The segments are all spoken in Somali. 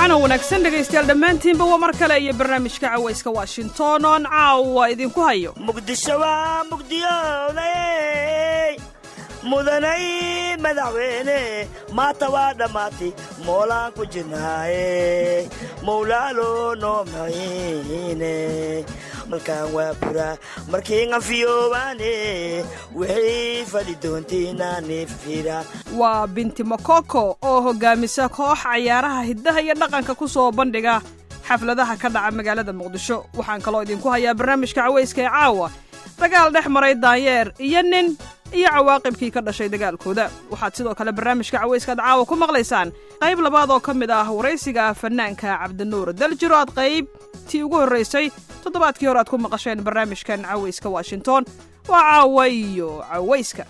waana wanaagsan dhegaystayaal dhammaantiinba waa mar kale iyo barnaamijka cawayska Washington oo caawa idinku hayo muqdisho waa muqdiyooday mudanay madaxweyne maanta waa dhammaatay moolaan ku jirnaaye mawlaalo noo maciine malkaan waa buraa markii ngafiyoobaane wixii fali doontiinaani fira waa binti makoko oo hogaamisa koox ciyaaraha hiddaha iyo dhaqanka ku soo bandhiga xafladaha ka dhaca magaalada muqdisho waxaan kaloo idinku hayaa barnaamijka cawayska ee caawa dagaal dhex maray daanyeer iyo nin iyo cawaaqibkii ka dhashay dagaalkooda waxaad sidoo kale barnaamijka cawayskaad caawa ku maqlaysaan qayb labaad oo ka mid ah waraysiga fanaanka cabdinuur daljiro aad qayb tii ugu horraysay toddobaadkii hore aad ku maqasheen barnaamijkan cawayska Washington waa caawa iyo cawayska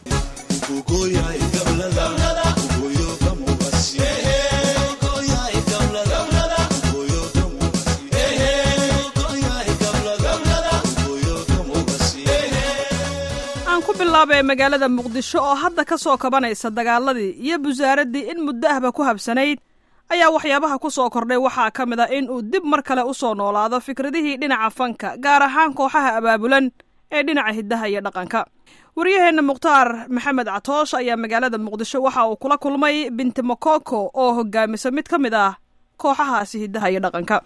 bilaabay magaalada muqdisho oo hadda ka soo kabanaysa dagaaladii iyo busaaraddii in muddo ahba ku habsanayd ayaa waxyaabaha ku soo kordhay waxaa ka mid ah in uu dib mar kale u soo noolaado fikradihii dhinaca fanka gaar ahaan kooxaha abaabulan ee dhinaca hiddaha iyo dhaqanka wariyaheenna mukhtaar maxamed catoosh ayaa magaalada muqdisho waxa uu kula kulmay binti makoko oo hogaamisa mid ka mid ah kooxahaasi hiddaha iyo dhaqanka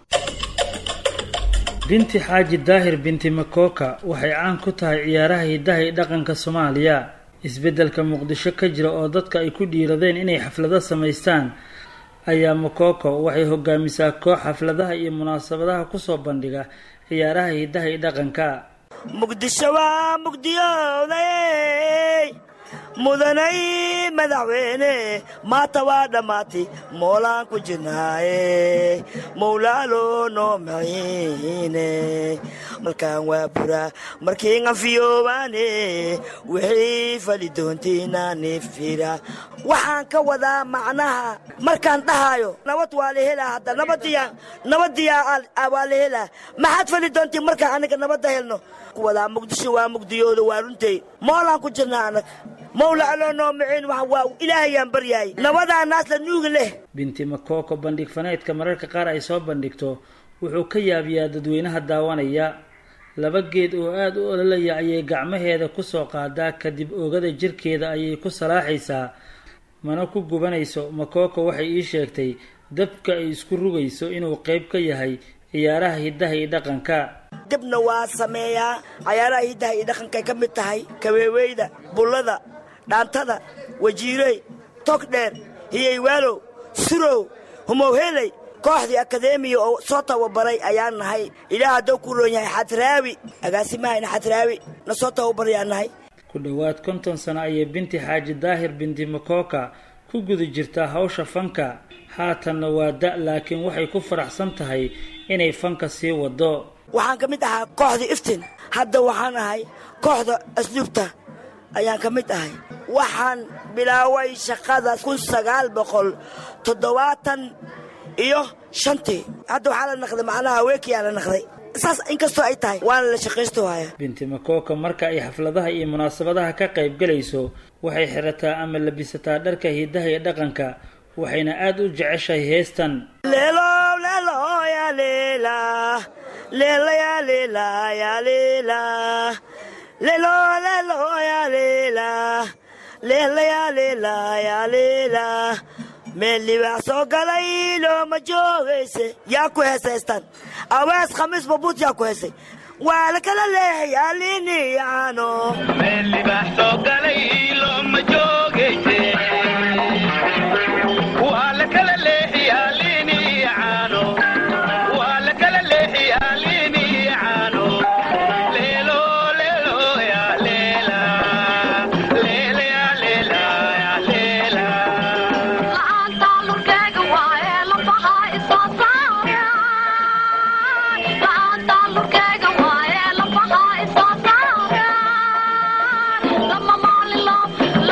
binti xaaji daahir binti makoka waxay caan ku tahay ciyaaraha hiddaha iyo dhaqanka Soomaaliya isbeddelka muqdisho ka jira oo dadka ay ku dhiiradeen inay xaflado samaystaan ayaa makoko waxay hogaamisaa koox xafladaha iyo munaasabadaha ku soo bandhiga ciyaaraha hiddaha iyo dhaqanka muqdisho waa muqdiyooday mudanay madaxweyne maanta waa dhammaatay moolaan ku jirnaaye mawlaalo noo maciine malkaan waa buraa markii ngafiyoobaane wixii fali doontiinaani fira waxaan ka wadaa macnaha markaan dhahayo nabad waa la helaa hadda nabadiyaa waa la helaa maxaad fali doontiin markaan aniga nabadda helno wadaa muqdisho waa muqdiyooda waa runtay moolaan ku jirnaa anag mawlaalo noo maciin waa ilaahayaan baryaay nabadaa naas la nuugi leh binti makoko bandhig faneedka mararka qaar ay soo bandhigto wuxuu ka yaabiyaa dadweynaha daawanaya laba geed oo aad u ololaya ayay gacmaheeda ku soo qaadaa kadib oogada jirkeeda ayay ku salaaxaysaa mana ku gubanayso makoko waxay ii sheegtay dabka ay isku rugayso inuu qayb ka yahay ciyaaraha hiddaha iyo dhaqanka dabna waa sameeyaa ciyaaraha hiddaha iyo dhaqankay ka mid tahay kaweeweyda bullada dhaantada wajiirey togdheer hiyeywaalow surow humowheley kooxdii akadeemiya oo soo tababaray ayaan nahay ilaah hadduu ku roon yahay xadraawi agaasimahayna xadraawi na soo tababarayaan nahay ku dhowaad 50 sano ayay binti xaaji daahir binti makoka ku guda jirtaa hawsha fanka haatanna waa da' laakiin waxay ku faraxsan tahay inay fanka sii wado waxaan ka mid ahaa kooxdii iftiin hadda waxaan ahay kooxda asluubta ayaan ka mid ahay waxaan bilaaway shaqada 1975 hadda waxaa la naqday macnaha haweenkiyaa la naqday saas inkastoo ay tahay waana la shaqaysto haya binti makoko marka ay xafladaha iyo munaasabadaha ka qayb galayso waxay xirataa ama labisataa dharka hiddaha iyo dhaqanka waxayna aad u jeceshahay heestan leelo leelo ya leela leela ya leela ya leela leelo leelo ya leela leela ya leela ya leela meeli wax soo galay looma joogayse yaa ku heesaystaan awees khamiis babuut yaa ku heesay waa la kala leehay alini yaano meeli wax soo galay looma joogayse waa la kala leehay alini yaano waa la kala leehay alini yaano leelo leelo ya leela leela ya leela ya leela La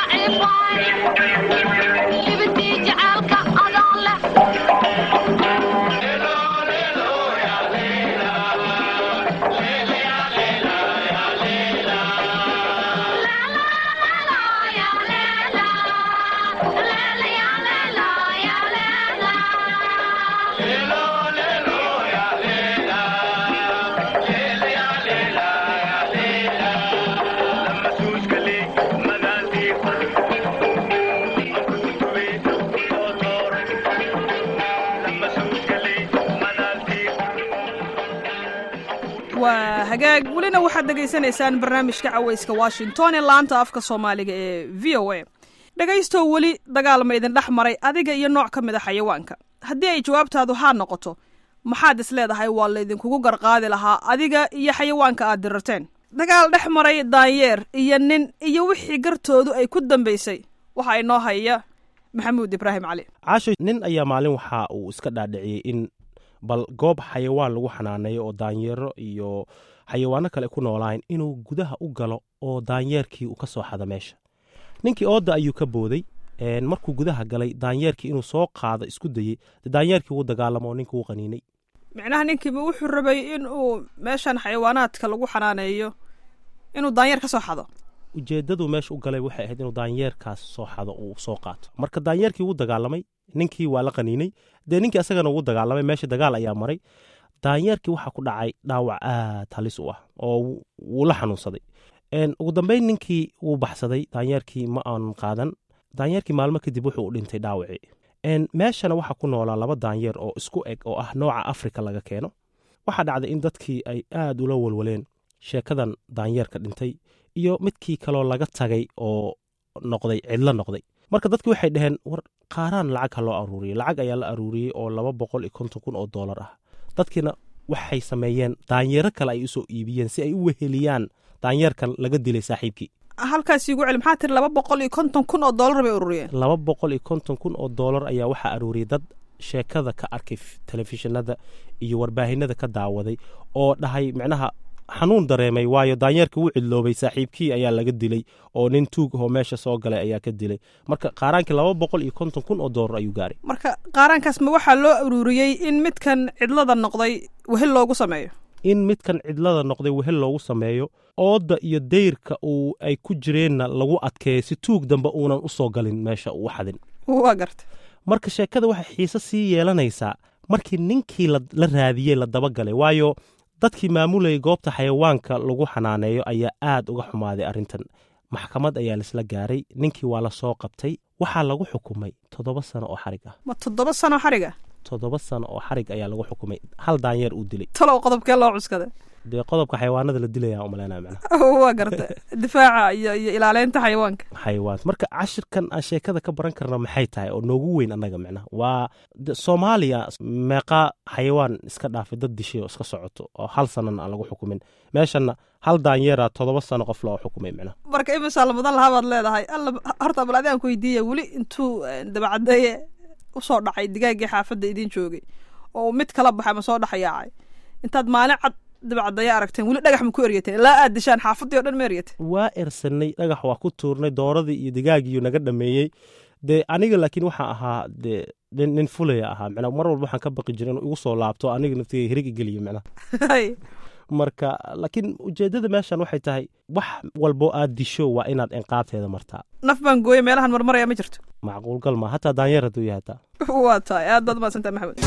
waa hagaag welina waxaad dhegaysanaysaan barnaamijka cawayska washington ee laanta afka soomaaliga ee v o a dhegaystow weli dagaal ma idin dhex maray adiga iyo nooc ka mid a xayawaanka haddii ay jawaabtaadu haa noqoto maxaad is leedahay waa laydinkugu garqaadi lahaa adiga iyo xayawaanka aad dirarteen dagaal dhex maray daanyeer iyo nin iyo wixii gartoodu ay ku dambaysay waxaa inoo haya maxamuud ibraahim cali caasho nin ayaa maalin waxa uu iska dhaadhiciyey in bal goob xayawaan lagu xanaaneeyo oo daanyeero iyo xayawaano kale ku noolayn inuu gudaha u galo oo daanyeerkii uu ka soo xado meesha ninkii ooda ayuu ka booday markuu gudaha galay daanyeerkii inuu soo qaado isku dayey daanyeerkii wuu dagaalamo oo ninkii wuu qaniinay micnaha ninkiiba wuxuu rabay inuu meeshan xayawaanaadka lagu xanaaneeyo inuu daanyeer ka soo xado ujeeddadu meesha u galay waxay ahayd inuu daanyeerkaas soo xado uu soo qaato marka daanyeerkii wuu dagaalamay ninkii waa la qaniinay dee ninkii asagana wuu dagaalamay meesha dagaal ayaa maray daanyeerkii waxaa ku dhacay dhaawac aad halis u ah oo wuu la xanuunsaday ugu dambayn ninkii wuu baxsaday daanyeerkii ma aanan qaadan daanyeerkii maalmo kadib wuxuu u dhintay dhaawacii meeshana waxaa ku noolaa laba daanyeer oo isku eg oo ah nooca afrika laga keeno waxaa dhacday in dadkii ay aad ula walwaleen sheekadan daanyeerka dhintay iyo midkii kaloo laga tagay oo noqday cidlo noqday marka dadkii waxay dhaheen war qaaraan lacag ha loo aruuriyey lacag ayaa la aruuriyey oo $250,000 oo dollar ah dadkiina waxay sameeyeen daanyeero kale ay usoo iibiyeen si ay u weheliyaan daanyeerkan laga dilay saaxiibkii halkaas igu celi maxaa tiri $250,000 oo dollar bay ururiyeen $250,000 oo dollar ayaa waxaa aruuriyey dad sheekada ka arkay telefishinada iyo warbaahinada ka daawaday oo dhahay micnaha xanuun dareemay waayo daanyeerka wuu cidloobay saaxiibkii ayaa laga dilay oo nin tuug ahoo meesha soo galay ayaa ka dilay marka qaaraankii $250,000 oo dollar ayuu gaaray marka qaaraankaas ma waxaa loo aruuriyey in midkan cidlada noqday wehel loogu sameeyo in midkan cidlada noqday wehel loogu sameeyo ooda iyo dayrka uu ay ku jireenna lagu adkeeyo si tuug dambe uunan u soo galin meesha uu xadin waa garta marka sheekada waxay xiise sii yeelanaysaa markii ninkii la raadiyey la dabagalay waayo dadkii maamulayay goobta xayawaanka lagu xanaaneeyo ayaa aad uga xumaaday arrintan maxkamad ayaa laisla gaaray ninkii waa la soo qabtay waxaa lagu xukumay 7 sano oo xarig ah ma 7 sano xarig ah 7 sano oo xarig ayaa lagu xukumay hal daanyeer uu dilay talow qodobkee loo cuskaday dee qodobka xayawaanada la dilaya u malaynaa macnaha waa garta difaaca iyo ilaaleynta xayawaanka marka cashirkan aan sheekada ka baran karna maxay tahay oo noogu weyn annaga macnaha waa Soomaaliya meeqa xayawaan iska dhaafay dad dishay oo iska socoto oo hal sanana aan lagu xukumin meeshana hal daanyeera 7 sano qof loo xukumay macnaha marka imisa lamadan lahabaad leedahay alla horta bal adaan ku weydiiyay weli intuu dabacadeeye u soo dhacay digaagii xaafadda idin joogay oo mid kala baxay ma soo dhaxayaacay intaad maalin cad dabacadaya aragteen weli dhagax ma ku eryateen ilaa aad dishaan xaafadii oo dhan ma eryatay waa ersanay dhagax waa ku tuurnay dooradii iyo digaagiiyo naga dhameeyey dee aniga laakiin waxaa ahaa dee nin fulaya ahaa macnaa mar walba waxaan ka baqi jiray inuu igu soo laabto aniga naftiga hirig igeliyo macnaha marka laakiin ujeeddada meeshan waxay tahay wax walbo aad disho waa inaad inqaabteeda martaa naf baan gooye meelahan marmaraya ma jirto macquulgal ma hataa daanyeer hadduu yahay hataa waa tahay aad baad mahadsantahay maxamed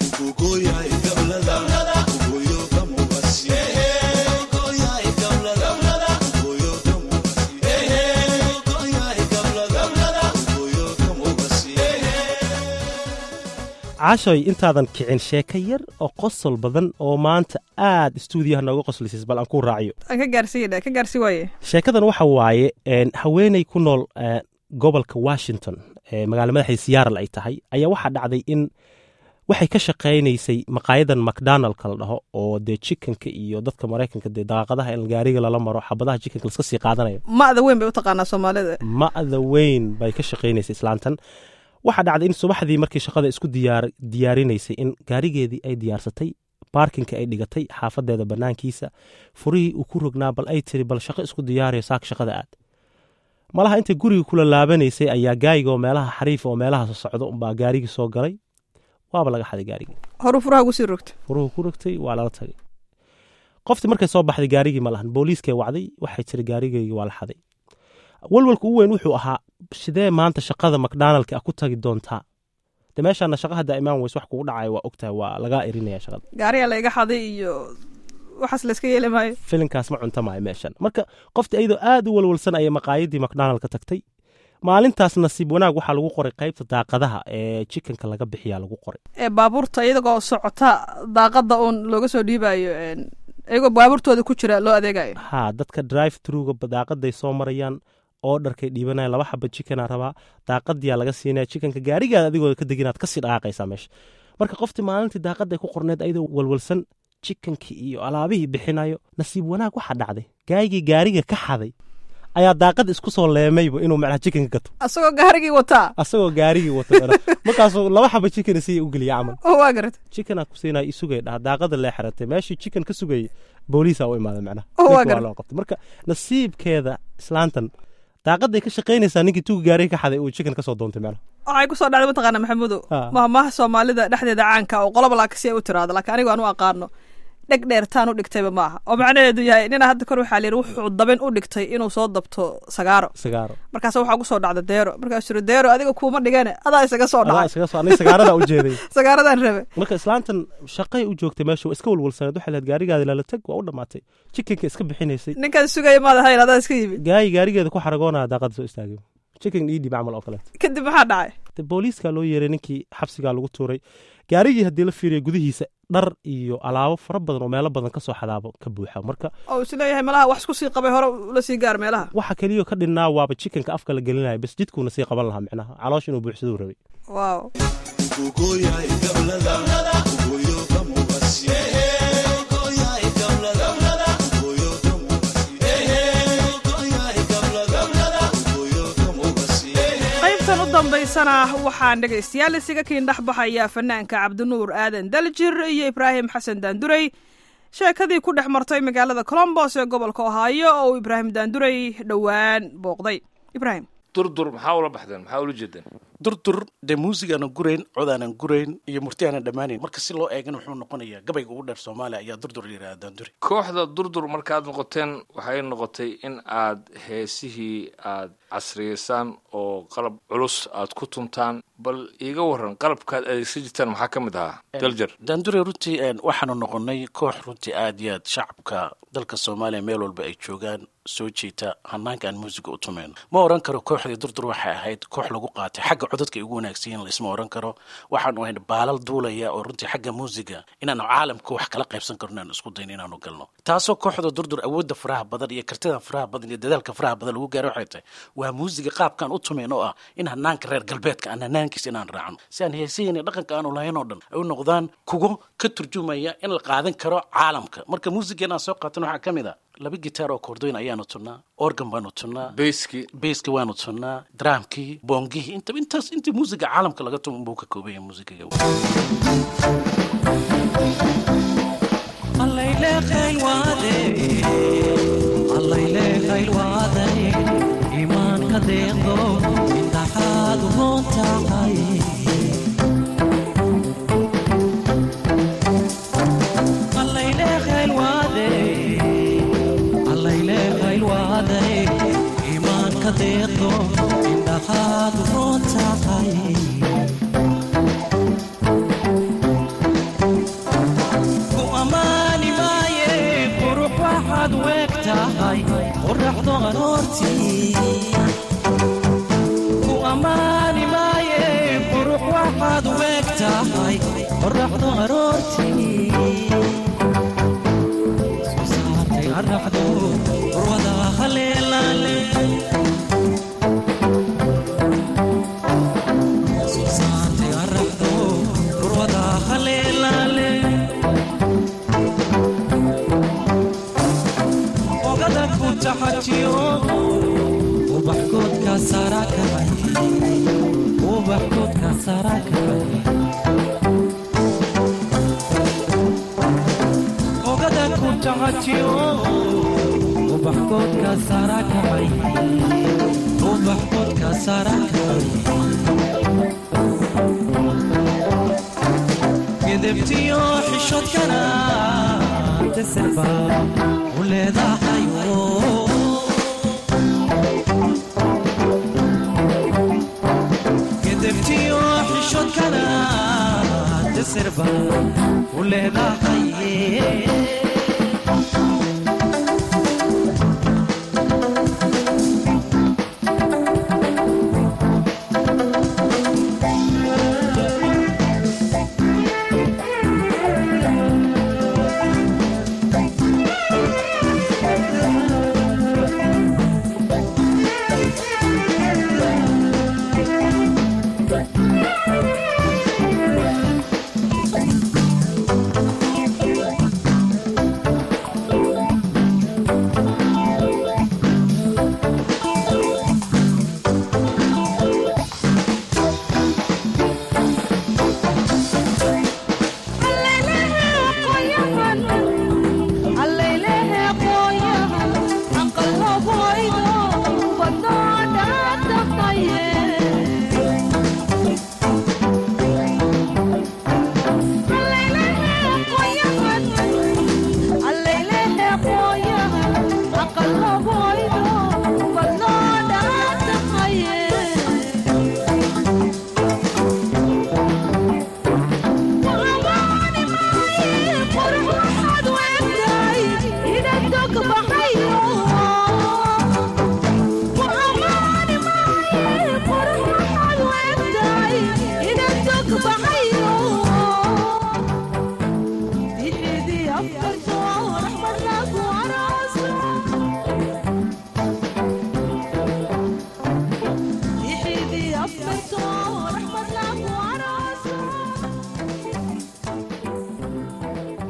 caashoy intaadan kicin sheeko yar oo qosol badan oo maanta aad istuudiyaha nooga qoslaysis bal aan ku raaciyo aan ka gaarsi waaye sheekadan waxa waaye haweeney ku nool gobolka Washington magaalo madaxda Seattle ay tahay ayaa waxaa dhacday in waxay ka shaqaynaysay maqaayadan McDonald's la dhaho oo dee chickenka iyo dadka Mareykanka dee daaqadaha in gaariga lala maro xabadaha chickenka iska sii qaadanayo ma'da weyn bay u taqaanaa Soomaalida ma'da weyn bay ka shaqaynaysay islaantan waxaa dhacday in subaxdii markii shaqada isku diyaarinaysay in gaarigeedii ay diyaarsatay baarkinka ay dhigatay xaafadeeda banaankiisa furihii uu ku rognaa bal ay tiri bal shaqo isku diyaariyo saak shaqada aad malaha intay guriga kula laabanaysay ayaa gaayigoo meelaha xariifa oo meelaha socdo unbaa gaarigii soo galay waaba laga xaday gaarigii horu furaha ugu sii rogtay furuhu ku rogtay waa lala tagay qoftii markay soo baxday gaarigii ma lahan booliiskay wacday waxay tiri gaarigaygii waa la xaday walwalka ugu weyn wuxuu ahaa sidee maanta shaqada McDonald's ku tagi doontaa de meeshana shaqada hadda imaan weys wax kugu dhacay waa ogtahay waa laga erinaya shaqada gaariga la iga xaday iyo waxaas la iska yeeli maayo filinkaas ma cunta maayo meeshan marka qoftii ayadoo aad u walwalsan ayay maqaayadii McDonald's ka tagtay maalintaas nasiib wanaag waxaa lagu qoray qaybta daaqadaha ee chickenka laga bixiyaa lagu qoray baabuurta iyagoo socota daaqada uun looga soo dhiibayo iyagoo baabuurtooda ku jira loo adeegayo haa dadka drive truga daaqaday soo marayaan oo dharkay dhiibanayaan 2 xaba chicken rabaa daaqadiyaa laga siinaya chickenka gaarigaada adigoo ka deginaad kasii dhaqaaqaysaa meesha marka qoftii maalintii daaqaday ku qorneed ayadoo walwalsan chickenki iyo alaabihii bixinayo nasiib wanaag waxaa dhacday gaayigii gaariga ka xaday ayaa daaqad isku soo leemayba inuu macnaha chickenka gato asagoo gaarigii wataa markaasuu 2 xaba chicken si u geliya camal oo waa garata chicken ku siinay isugay daaqada lee xiratay meeshii chicken ka sugay booliis u imaaday macnaha waa garata marka nasiibkeeda islaantan daaqaday ka shaqeynaysaa ninkii tuuga gaariga ka xaday uu chicken ka soo doontay macnaha waxay ku soo dhacday mataqaana maxamudo mahmaha soomaalida dhexdeeda caanka oo qolob laakasi ay u tiraado laakiin anigu aan u aqaano dheg dheertaan u dhigtayba maaha oo macnaheedu yahay nina hadda kor waxaa layidhi wuxuu dabin u dhigtay inuu soo dabto sagaaro markaas waxaa kusoo dhacda deero markaas yiri deero adiga kuuma dhigane adaa isaga soo dhacay sagaarada u jeeday sagaaradan rabe marka islaantan shaqay u joogtay meesha iska walwalsaneed waxay leed gaarigaada lala tag waa u dhamaatay chickenka iska bixinaysay ninkan sugaya maad ahayn adaa iska yimid gaarigeeda ku xaragoonaya daaqada soo istaagay chicken dhiib camal oo kale kadib maxaa dhacay booliiska loo yeeray ninkii xabsiga lagu tuuray gaarigii haddii la fiiriyo gudihiisa dhar iyo alaabo fara badan oo meelo badan ka soo xadaabo ka buuxa marka oo isleeyahay malaha wax isku sii qabay hore la sii gaar meelaha waxa kaliya ka dhinnaa waaba chickenka afka la gelinaya bas jidkuuna sii qaban lahaa micnaha caloosh inuu buuxsaduu rabay waaw dambaysana waxaan dhegaystayaal isaga kiin dhex baxaya fanaanka cabdinuur aadan daljir iyo ibraahim xasan daandurey sheekadii ku dhex martay magaalada colombos ee gobolka ohaayo oo uu ibraahim daandurey dhowaan booqday ibraahim durdur maxaa ula baxdeen maxaa ula jeedeen durdur dee muusigaanan gurayn codaanan gurayn iyo murtiyaanan dhammaanayn marka si loo eegana wuxuu noqonayaa gabayga ugu dheer soomaaliya ayaa durdur la yidhahda daanduri kooxda durdur markaad noqoteen waxay noqotay in aad heesihii aad casriyeysaan oo qalab culus aad ku tuntaan bal iiga waran qalabkaad adeegsan jirtaan maxaa ka mid ahaa daljar daanduri runtii waxaanu noqonay koox runtii aad iyo aad shacabka dalka soomaaliya meel walba ay joogaan soo jeeta hanaanka aan muusiga u tumayno ma oran karo kooxdii durdur waxay ahayd koox lagu qaatay xagga codadka ay ugu wanaagsan yihiin laisma oran karo waxaanu ahayn baalal duulaya oo runtii xagga muusiga inaanu caalamka wax kala qaybsan karno inaanu isku dayno inaanu galno taasoo kooxda durdur awoodda faraha badan iyo kartida faraha badan iyo dadaalka faraha badan lagu gaaro waxay tahay waa muusiga qaabkaan u tumayn oo ah in hanaanka reer galbeedka aan hanaankiisa inaan raacno si aan heesahayna dhaqanka aanu lahayn oo dhan ay u noqdaan kugo ka turjumaya in la qaadan karo caalamka marka muusigeena aan soo qaatan waxaa ka mid ah 2 gitaar oo koordoyn ayaanu tunnaa organ baanu tunnaa basski waanu tunnaa dramkii boongihii inta muusiga caalamka laga tumo buu ka kooban yahay muusiga iimaanka deeqdo intaxaad u roontahay deeqdo indhahaad roon tahay ku ammaani maaye qurux waxaad weeg tahay qoraxdo aroortii ku ammaani maaye qurux waxaad weeg tahay qoraxdo aroortii soo saartay araxdo urwada haleelaale ubaxkoodka sarakabay ubaxkoodka sarakabay ogada ku taxajiyo ubaxkoodka sarakabay ubaxkoodka sarakabay gedebtiyo xishoodkana tasirba u leedahayo gedebtiyo xishoodkana tasirba u leedahaye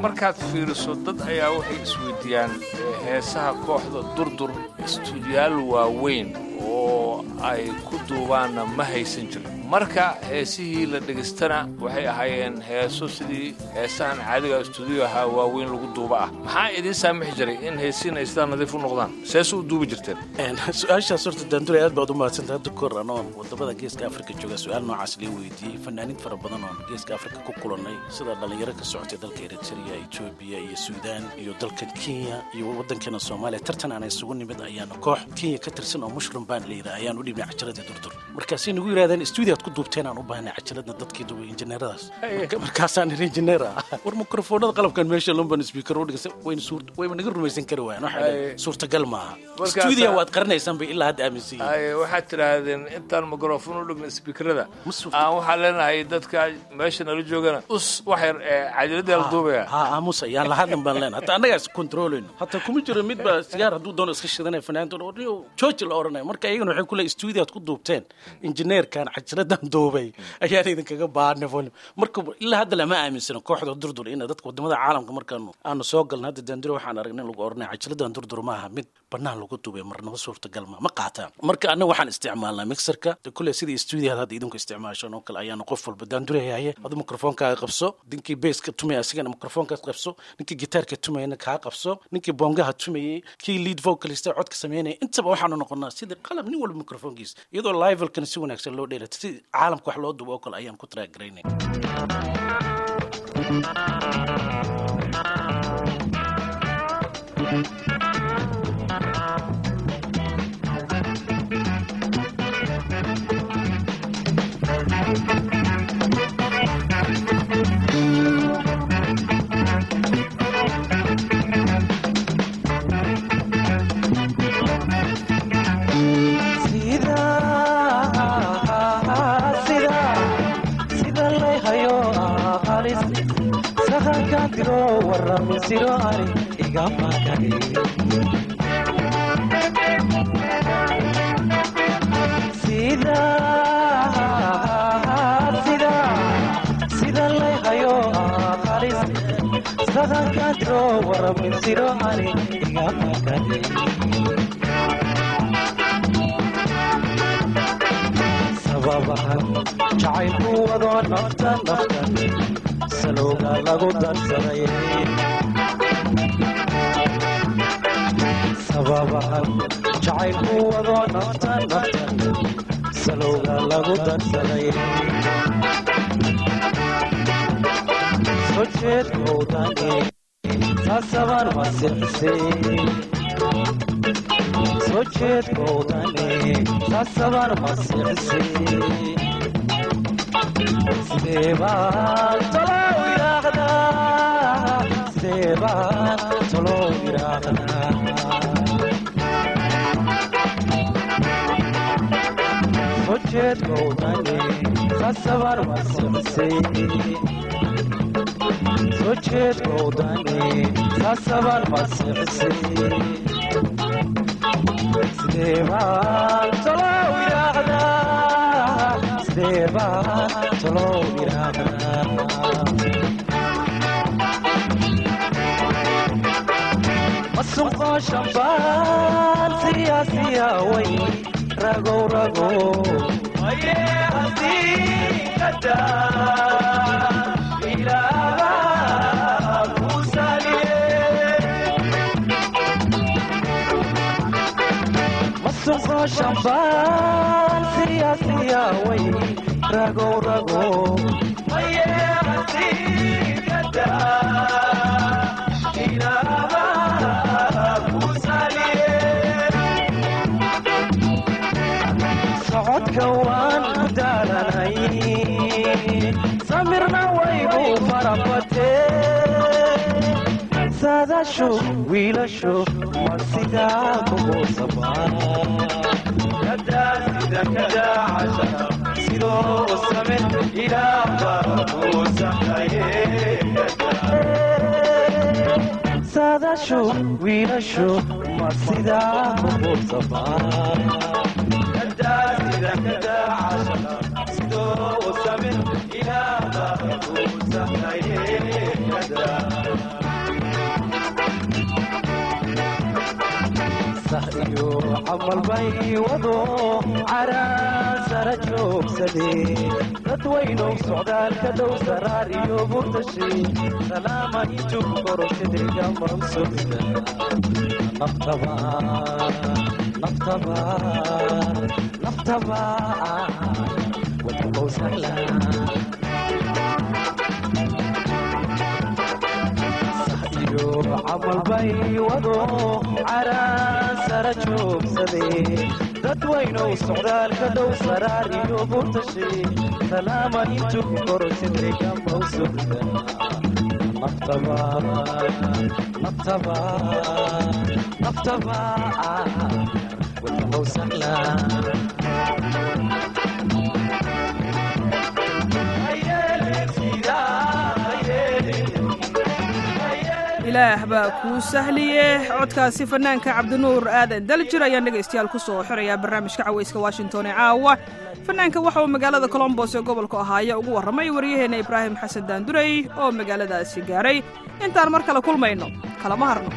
markaad fiiriso dad ayaa waxay isweydiiyaan heesaha kooxda durdur istuudiyaal waaweyn oo ay ku duubaanna ma haysan jirin marka heesihii la dhegestana waxay ahaayeen heeso sidii heesahan caadiga istuudiyo ahaa waaweyn lagu duuba ah maxaa idiin saamixi jiray in heesiin ay sidaa nadiif u noqdaan seesu u duubi jirteen su-aashaas horta daandure aad baad u mahadsantahay hadda kor anoon wadamada geeska afrika jooga su-aal noocaas lee weydiiyey fanaaniin fara badan oon geeska afrika ku kulannay sida dhalinyaro ka socotay dalka eritrea etoobiya iyo suudaan iyo dalkan kenya iyo waddankeena soomaaliya tartan aan isugu nimid ayaana koox kenya ka tirsan oo mushrum baan leeyahay ayaan u dhibnay cajaladii durdur markaasay nagu yidhahdeen stuudiyaad ku duubteen aan u baahnay cajaladna dadkii duubay injineeradaas markaasaan iri injineer ah war mikrofoonada qalabkan meesha lomban speaker u dhigasay wayba naga rumaysan kari waayaan waxaa suurtagal maaha stuudiya waad qarinaysaan bay ilaa hadda aaminsan yihiin waxaad tidhaahdeen intaan mikrofoon u dhigna speakerada aan waxaa leenahay dadka meesha nala joogana us wax yar cajaladii la duubaya aamusa yaan la hadlan baan leenahay hatta annagaas controlin hatta kuma jiro mid baa sigaar hadduu doono iska shidanaya fanaantoon jooji la odhanaya marka iyagana waxay ku leeyihin stuudiyaad ku duubteen injineerkan cajaladan duubay ayaan idinkaga baahna volume marka ilaa hadda lama aaminsano kooxda durdur in dadka wadamada caalamka markaanu aanu soo galna hadda daandiro waxaan aragnay in lagu odhanaya cajaladan durdur maaha mid bannaan lagu duubay marnaba suurtagal ma qaataan marka annaga waxaan isticmaalnaa mixerka kule sidii stuudiyaad hadda idinku isticmaashaan oo kale ayaana qof walba daandure haye adu mikrofoonkaaga qabso ninkii basska tumaya asigana mikrofoonkaas qabso ninkii gitaarka tumayana kaa qabso ninkii bongaha tumayay kii lead vocalista codka sameynaya intaba waxaanu noqonnaa sidii qalab nin walba mikrofoonkiisa iyadoo livalkana si wanaagsan loo dheelata si caalamka wax loo dubo oo kale ayaan ku taraagaraynay Siro ari igama kare sida lay hayo khalis sagan kadro warabin siro ari igama kare sababahan jacaylku wado naftan salooga lagu darsaday sababahan jacaylku wado naftan salooga lagu darsaday soo jeedkoodani saasaban wasixisay soo jeedkoodani saasaban wasixisay Seban tolo iraqda Seban tolo iraqda Sojet godani sasabar wasixisay Sojet godani sasabar wasixisay Seban tolo iraqda Seban tolo iraqda Masumqa shamban siyasiya way rago rago aye hasi kada ilaba kusaliye Masumqa shamban siyasiya way rago rago aye hasi kada ilaba kusaliye socodka waan ku daalanay samirna waygu farabate saadaashu wiilashu ma sidaa kugu sabaa sidoo same ilaahba kuu saxaye saadaashu wiilashu ma sidaa kugu sabaa sidoo same ilaahba kuu saxaye camal bay wado caraasara joogsadee dadweynow socdaalka dhow saraar iyo burtashay salaama intuu korokadega mawsugda naftaba wadbow sahla camal bay wado caraasara joogsadee dadweynow socdaalka dhow saraar iyo burtashay salaama intuu korokadega mawsugda naftaba wadbow sahla ilaah baa kuu sahliye codkaasi fanaanka cabdinuur aadan daljir ayaan dhegaystayaal ku soo xirayaa barnaamijka cawayska washington ee caawa fanaanka waxa uu magaalada colombos ee gobolka ohaayo ugu warramay waryaheena ibraahim xasan daandurey oo magaaladaasi gaaray intaan mar kale kulmayno kalama harno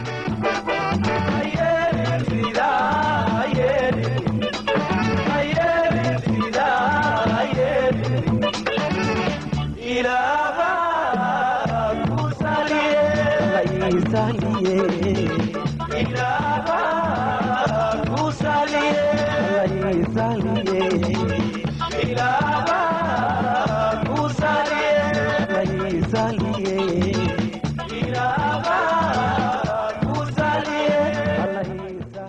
Saliye